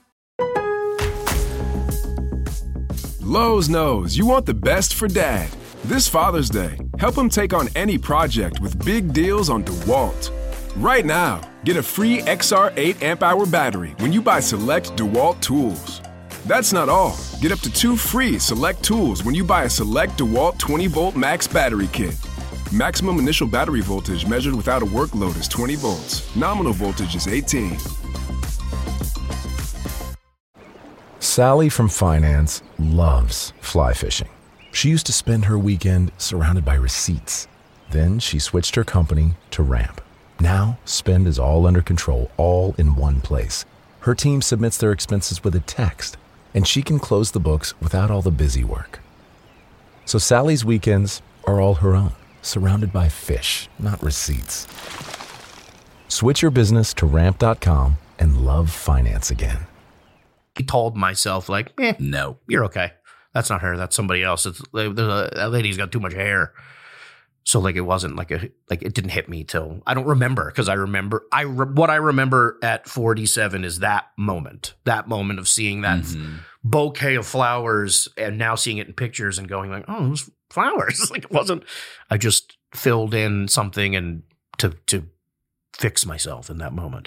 Lowe's knows you want the best for Dad. This Father's Day, help him take on any project with big deals on DeWalt. Right now, get a free XR8 amp-hour battery when you buy select DeWalt tools. That's not all. Get up to 2 free select tools when you buy a select DeWalt 20-volt max battery kit. Maximum initial battery voltage measured without a work load is 20 volts. Nominal voltage is 18. Sally from finance loves fly fishing. She used to spend her weekend surrounded by receipts. Then she switched her company to Ramp. Now, spend is all under control, all in one place. Her team submits their expenses with a text, and she can close the books without all the busy work. So Sally's weekends are all her own, surrounded by fish, not receipts. Switch your business to Ramp.com and love finance again. I told myself like, no, you're okay. That's not her. That's somebody else. That lady's got too much hair. So like it wasn't like it didn't hit me till I don't remember because what I remember at 47 is that moment of seeing that bouquet of flowers and now seeing it in pictures and going like, oh, those flowers. Like it wasn't. I just filled in something and to fix myself in that moment.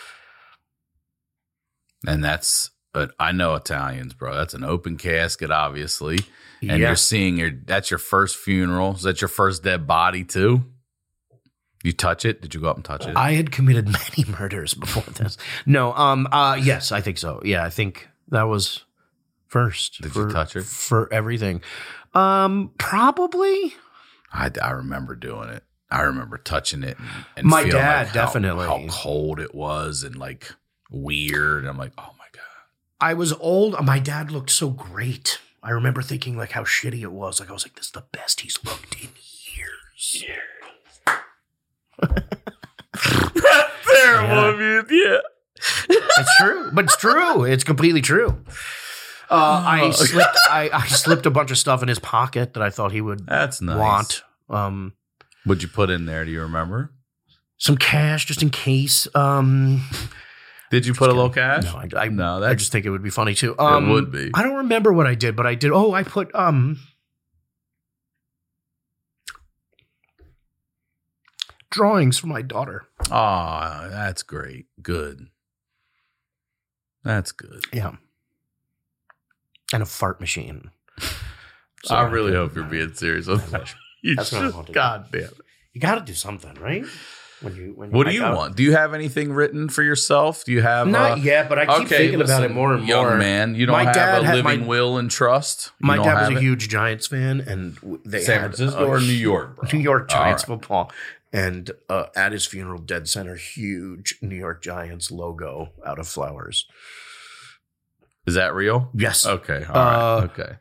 And that's. But I know Italians, bro. That's an open casket, obviously. And you're seeing that's your first funeral. Is that your first dead body, too? You touch it? Did you go up and touch it? I had committed many murders before this. No, yes, I think so. Yeah, I think that was first. Did you touch it? For everything. Probably. I remember doing it. I remember touching it and My feeling dad, like definitely. how cold it was and like weird. And I'm like, oh my God. I was old. My dad looked so great. I remember thinking like how shitty it was. Like I was like, this is the best he's looked in years. Terrible of you. Yeah. It's true, but it's true. It's completely true. I slipped a bunch of stuff in his pocket that I thought he would That's nice. want. What'd you put in there? Do you remember? Some cash just in case. Did you put a little cash? No, I just think it would be funny too. It would be. I don't remember what I did, but I did. Oh, I put drawings for my daughter. Oh, that's great. Good. That's good. Yeah. And a fart machine. I really hope you're being serious on that. That's what I want to do. God damn it. You got to do something, right? When you what do you want? Do you have anything written for yourself? Do you have not yet, but I keep thinking about it more and more. Young man, you don't have a living will and trust? My dad was a huge Giants fan, and they San had Francisco or New York, bro? New York Giants football. And at his funeral, dead center, huge New York Giants logo out of flowers. Is that real? Yes. Okay. All right. Okay.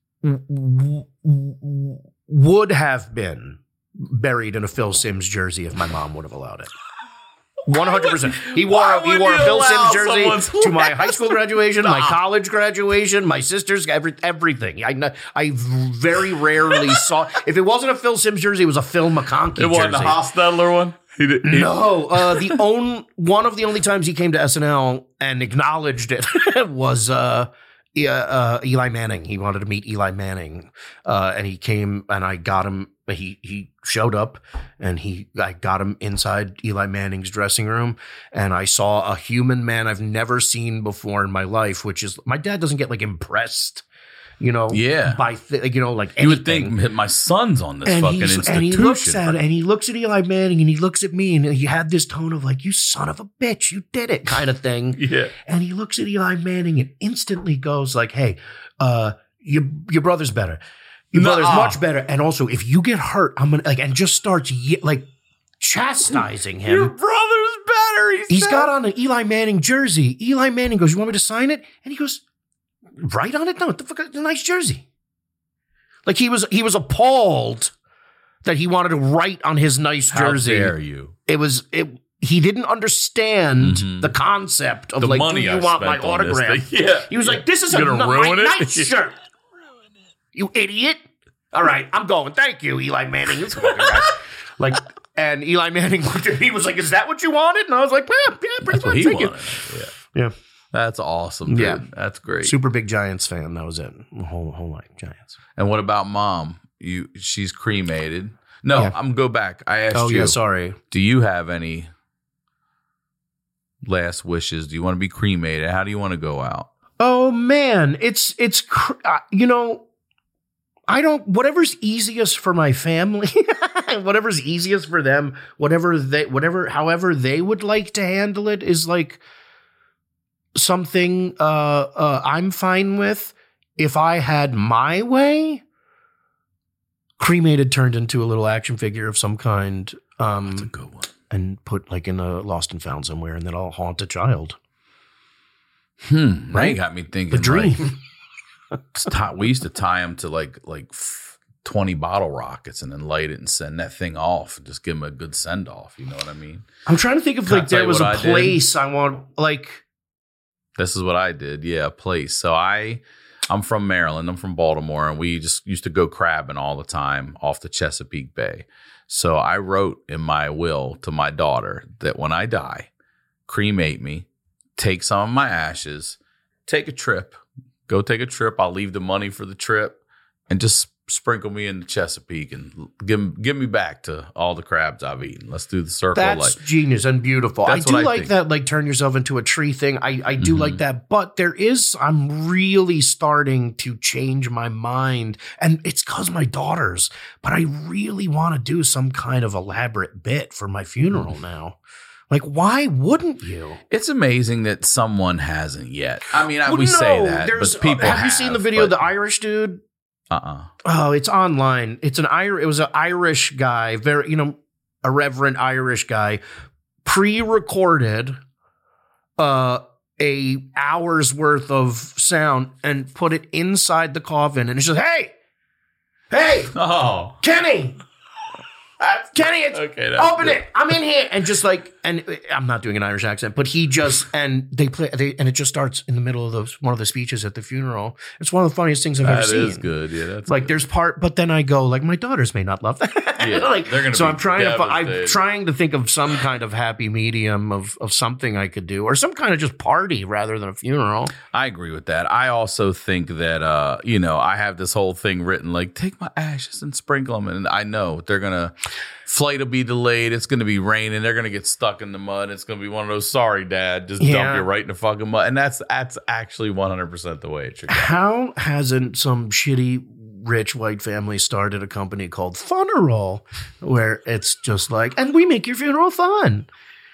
Would have been buried in a Phil Simms jersey if my mom would have allowed it. 100%. He wore a Phil Simms jersey to my high school graduation, my college graduation, my sister's, everything. I very rarely saw. If it wasn't a Phil Simms jersey, it was a Phil McConkey jersey. It wasn't a Hostetler one? No. One of the only times he came to SNL and acknowledged it was Eli Manning. He wanted to meet Eli Manning, and he came, and I got him. He showed up, and I got him inside Eli Manning's dressing room, and I saw a human man I've never seen before in my life, which is my dad doesn't get like impressed, by like anything. You would think my son's on this fucking institution. And he looks at Eli Manning, and he looks at me, and he had this tone of like, you son of a bitch, you did it kind of thing. Yeah. And he looks at Eli Manning and instantly goes like, hey, your brother's better. Your brother's much better. And also, if you get hurt, I'm going to and just starts chastising him. Your brother's better. He's got on an Eli Manning jersey. Eli Manning goes, you want me to sign it? And he goes, write on it? No, what the fuck? It's a nice jersey. Like he was appalled that he wanted to write on his nice jersey. How dare you? He didn't understand the concept of the like, money do you want my autograph? Yeah. He was like, this is my nice shirt. You idiot. All right, I'm going. Thank you, Eli Manning. And Eli Manning looked at me, was like, is that what you wanted? And I was like, yeah, pretty That's much. what he Thank wanted. you. Yeah. That's awesome, dude. Yeah. That's great. Super big Giants fan. That was it. Whole life, Giants. And what about mom? She's cremated. No, Yeah. I'm go back. I asked you. Oh, yeah, sorry. Do you have any last wishes? Do you want to be cremated? How do you want to go out? Oh, man. Whatever's easiest for my family, whatever's easiest for them, however they would like to handle it is like something I'm fine with. If I had my way, cremated turned into a little action figure of some kind. That's a good one. And put like in a lost and found somewhere, and then I'll haunt a child. Right? You got me thinking. The dream. We used to tie them to like 20 bottle rockets and then light it and send that thing off and just give them a good send off. You know what I mean? I'm trying to think if like there was a place I want like. This is what I did. Yeah, a place. So I'm from Maryland. I'm from Baltimore, and we just used to go crabbing all the time off the Chesapeake Bay. So I wrote in my will to my daughter that when I die, cremate me, take some of my ashes, take a trip. Go take a trip. I'll leave the money for the trip and just sprinkle me in the Chesapeake and give me back to all the crabs I've eaten. Let's do the circle. That's genius and beautiful. I do like think. that, like turn yourself into a tree thing. I do like that. But I'm really starting to change my mind. And it's because my daughters, but I really want to do some kind of elaborate bit for my funeral now. Like, why wouldn't you? It's amazing that someone hasn't yet. I mean, we say that, but people have you seen the video of the Irish dude? Uh-uh. Oh, it's online. It was an Irish guy. Very, irreverent Irish guy, pre-recorded a hour's worth of sound and put it inside the coffin. And it's just, hey, Oh. Kenny, it's open it. I'm in here. And just like, and I'm not doing an Irish accent, but he just, and and it just starts in the middle of one of the speeches at the funeral. It's one of the funniest things I've ever seen. That is good. Yeah, that's like, good. there's but then I go, like, my daughters may not love that. Yeah, like, they're gonna so be I'm devastated. trying to think of some kind of happy medium of something I could do, or some kind of just party rather than a funeral. I agree with that. I also think that, I have this whole thing written like, take my ashes and sprinkle them. And I know they're going to, flight will be delayed. It's going to be raining. They're going to get stuck in the mud. It's going to be one of those, sorry, Dad, just dump you right in the fucking mud. And that's actually 100% the way it should go. How hasn't some shitty rich white family started a company called Funeral, where it's just like, and we make your funeral fun?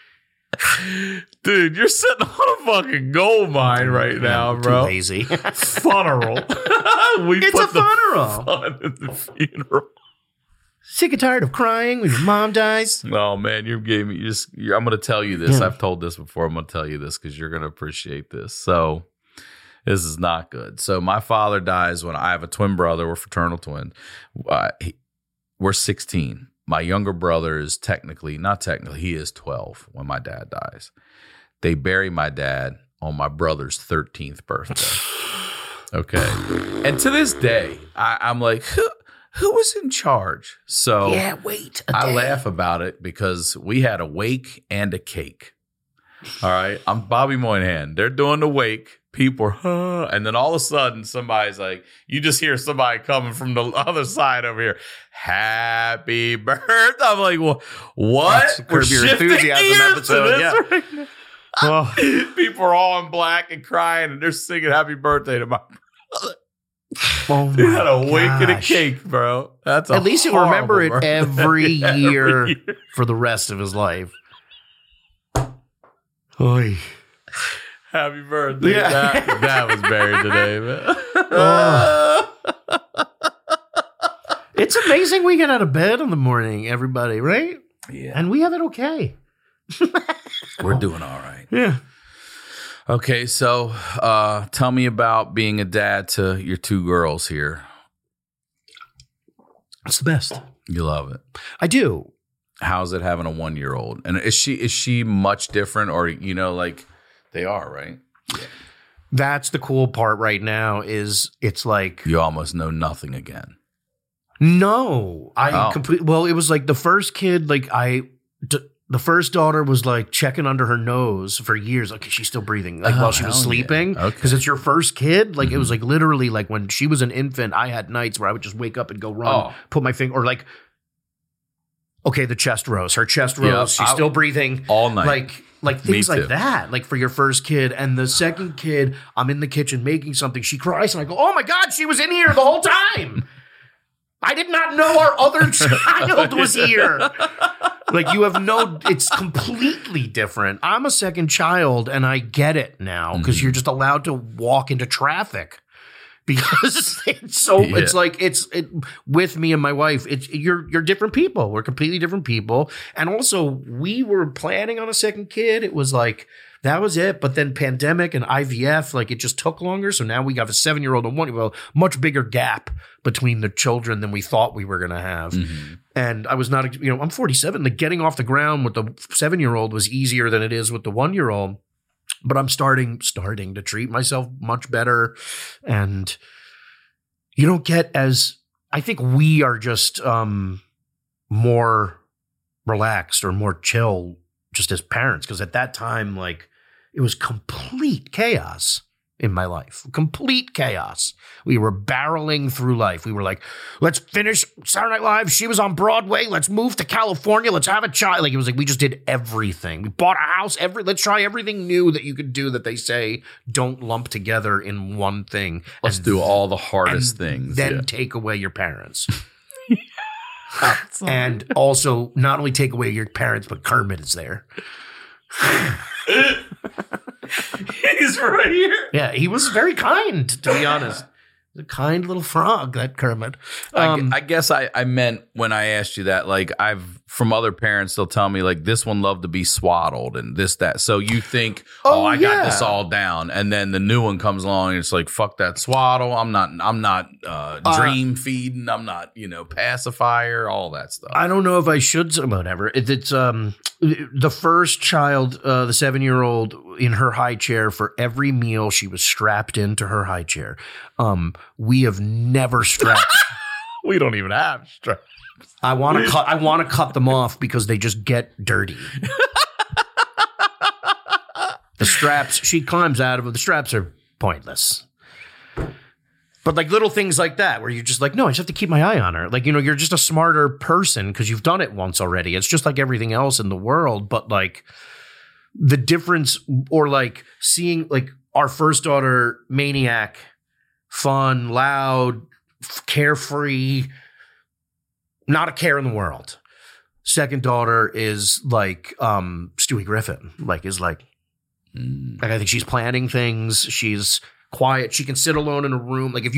Dude, you're sitting on a fucking gold mine right now, Too bro. lazy. Funeral. It's a funeral. Fun in the funeral. Sick and tired of crying when your mom dies. Oh man, you gave me I'm going to tell you this. I've told this before. I'm going to tell you this because you're going to appreciate this. So this is not good. So my father dies when I have a twin brother. We're fraternal twins. We're 16. My younger brother is he is 12 when my dad dies. They bury my dad on my brother's 13th birthday. Okay. And to this day, I'm like, who was in charge? So I laugh about it because we had a wake and a cake. All right. I'm Bobby Moynihan. They're doing the wake. People are, and then all of a sudden somebody's like, you just hear somebody coming from the other side over here. Happy birthday. I'm like, well, what? Curb Your Enthusiasm episode. Yeah. Right now. People are all in black and crying and they're singing happy birthday to my brother. Oh They had a my wake and a gosh. cake, bro. That's At least you'll remember it horrible every birthday. year for the rest of his life. Oy. Happy birthday. Yeah. That was buried today, man. It's amazing we get out of bed in the morning, everybody, right? Yeah. And we have it okay. We're doing all right. Yeah. Okay, so tell me about being a dad to your two girls here. It's the best. You love it. I do. How's it having a 1-year-old? And is she much different, or like they are, right? Yeah. That's the cool part right now is it's like, You almost know nothing again. no, Oh. well, it was like the first kid, like the first daughter was like checking under her nose for years. Okay, she's still breathing, like while she was hell yeah. sleeping. Okay. Because it's your first kid. Like it was like literally like when she was an infant, I had nights where I would just wake up and go run, put my finger, or like, okay, the chest rose. Her chest rose. Yeah, she's still breathing all night. Like things Me too. like that. Like for your first kid. And the second kid, I'm in the kitchen making something. She cries and I go, oh my God, she was in here the whole time. I did not know our other child was here. Like you have it's completely different. I'm a second child and I get it now because you're just allowed to walk into traffic. Because it's like with me and my wife, you're different people. We're completely different people. And also we were planning on a second kid. It was like, that was it. But then pandemic and IVF, like it just took longer. So now we got a 7-year-old and 1-year-old, much bigger gap between the children than we thought we were going to have. Mm-hmm. And I was not, I'm 47. Like getting off the ground with the 7-year-old was easier than it is with the 1-year-old. But I'm starting to treat myself much better. And you don't get I think we are just more relaxed or more chill just as parents. Because at that time, like it was complete chaos in my life. Complete chaos. We were barreling through life. We were like, let's finish Saturday Night Live. She was on Broadway. Let's move to California. Let's have a child. Like it was like we just did everything. We bought a house. Let's try everything new that you could do that they say don't lump together in one thing. Let's do all the hardest things. Then take away your parents. And also not only take away your parents, but Kermit is there. He's right here. Yeah, he was very kind, to be honest. A kind little frog, that Kermit. I guess I meant when I asked you that, like I've from other parents, they'll tell me like this one loved to be swaddled and this, that. So you think, I yeah. got this all down. And then the new one comes along and it's like, fuck that swaddle. I'm not dream feeding. I'm not, pacifier, all that stuff. I don't know if I should, whatever. It's the first child, the 7-year-old in her high chair, for every meal she was strapped into her high chair. We have never strapped. We don't even have straps. I want to cut them off because they just get dirty. The straps, she climbs out of them. The straps are pointless. But like little things like that where you're just like, no, I just have to keep my eye on her. Like, you're just a smarter person because you've done it once already. It's just like everything else in the world. But like the difference, or like seeing like our first daughter, maniac, fun, loud, carefree, not a care in the world. Second daughter is like Stewie Griffin. Like I think she's planning things. She's quiet. She can sit alone in a room. Like if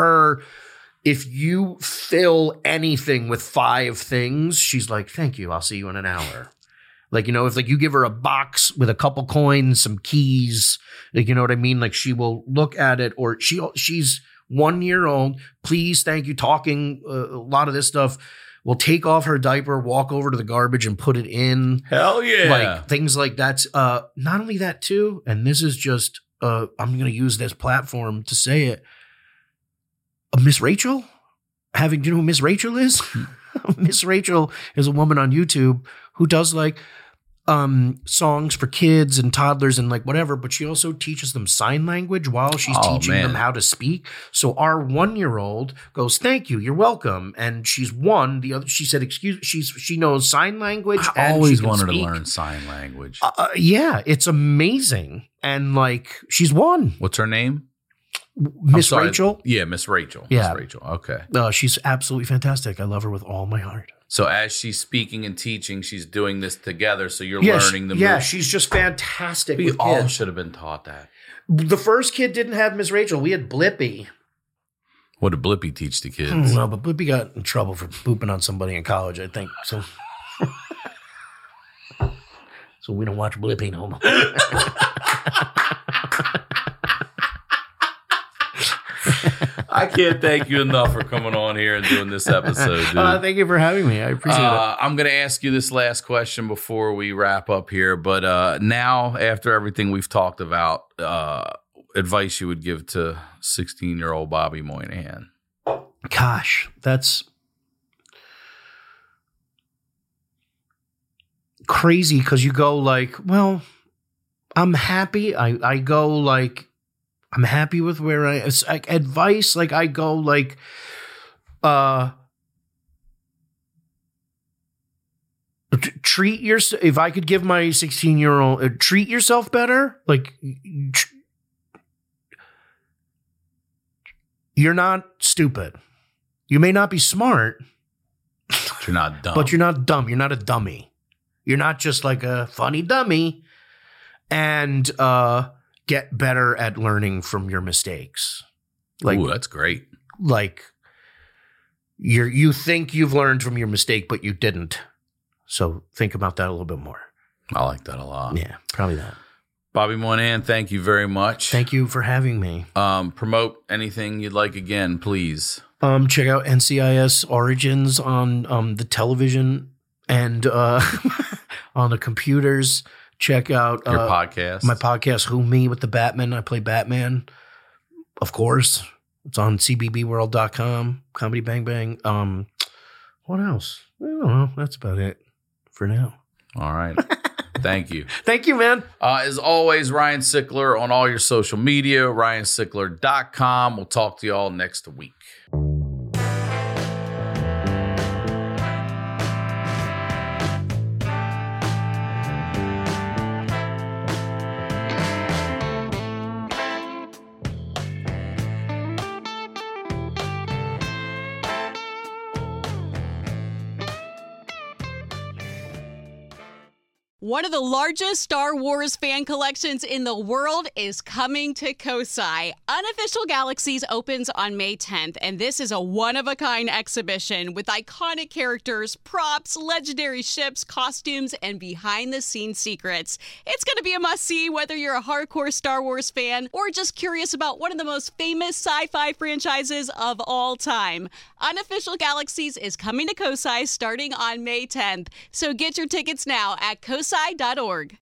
you fill anything with 5 things, she's like, thank you, I'll see you in an hour. Like, if like you give her a box with a couple coins, some keys, like, you know what I mean? Like she will look at it, or she's 1 year old. Please, thank you. Talking a lot of this stuff. Will take off her diaper, walk over to the garbage and put it in. Hell yeah. Like things like that. Not only that too, and this is just, I'm going to use this platform to say it. Miss Rachel? Do you know who Miss Rachel is? Miss Rachel is a woman on YouTube who does like songs for kids and toddlers and like whatever, but she also teaches them sign language while she's teaching them how to speak. So our 1-year-old goes, thank you, you're welcome. And she's one. The other, she said, she knows sign language. I always wanted to learn sign language. Yeah, it's amazing. And like, she's one. What's her name? Miss Rachel. Yeah, Miss Rachel. Yeah. Miss Rachel. Okay. She's absolutely fantastic. I love her with all my heart. So as she's speaking and teaching, she's doing this together. So you're learning the moves. Yeah, she's just fantastic. We all should have been taught that. The first kid didn't have Miss Rachel. We had Blippi. What did Blippi teach the kids? Well, but Blippi got in trouble for pooping on somebody in college, I think. So, so we don't watch Blippi no more. I can't thank you enough for coming on here and doing this episode, dude. Thank you for having me. I appreciate it. I'm going to ask you this last question before we wrap up here. But now, after everything we've talked about, advice you would give to 16-year-old Bobby Moynihan? Gosh, that's crazy because you go like, well, I'm happy. I go like, I'm happy with where it's like advice. Like I go like, treat yourself. If I could give my 16-year-old, treat yourself better. Like you're not stupid. You may not be smart. But you're not dumb. But you're not dumb. You're not a dummy. You're not just like a funny dummy. And, get better at learning from your mistakes. Like, ooh, that's great. Like you think you've learned from your mistake, but you didn't. So think about that a little bit more. I like that a lot. Yeah, probably that. Bobby Moynihan, thank you very much. Thank you for having me. Promote anything you'd like again, please. Check out NCIS Origins on the television and on the computers. Check out your podcast. My podcast, Who Me with the Batman. I play Batman, of course. It's on cbbworld.com, Comedy Bang Bang. What else? I don't know. That's about it for now. All right. Thank you. Thank you, man. As always, Ryan Sickler on all your social media, ryansickler.com. We'll talk to you all next week. One of the largest Star Wars fan collections in the world is coming to Kosai. Unofficial Galaxies opens on May 10th, and this is a one-of-a-kind exhibition with iconic characters, props, legendary ships, costumes, and behind-the-scenes secrets. It's going to be a must-see whether you're a hardcore Star Wars fan or just curious about one of the most famous sci-fi franchises of all time. Unofficial Galaxies is coming to Kosai starting on May 10th, so get your tickets now at kosai.org.